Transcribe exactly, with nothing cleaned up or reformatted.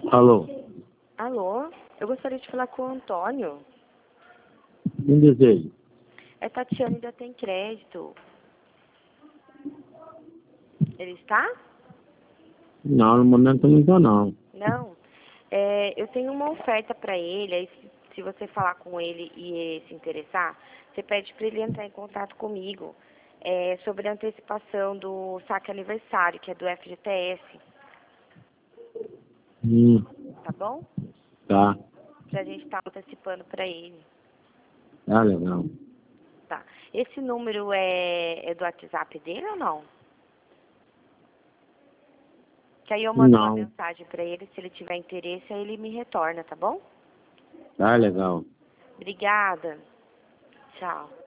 Alô? Alô? Eu gostaria de falar com o Antônio. Quem deseja? É Tatiane da Tem Crédito. Ele está? Não, no momento não estou não. Não. É, eu tenho uma oferta para ele. Aí, se, se você falar com ele e se interessar, você pede para ele entrar em contato comigo é, sobre a antecipação do saque aniversário, que é do F G T S. Hum, Tá bom? tá. Pra gente estar antecipando para ele. Tá legal. Tá. Esse número é, é do WhatsApp dele ou não? Que aí eu mando uma Não. mensagem para ele, se ele tiver interesse, aí ele me retorna, tá bom? Tá legal. Obrigada. Tchau.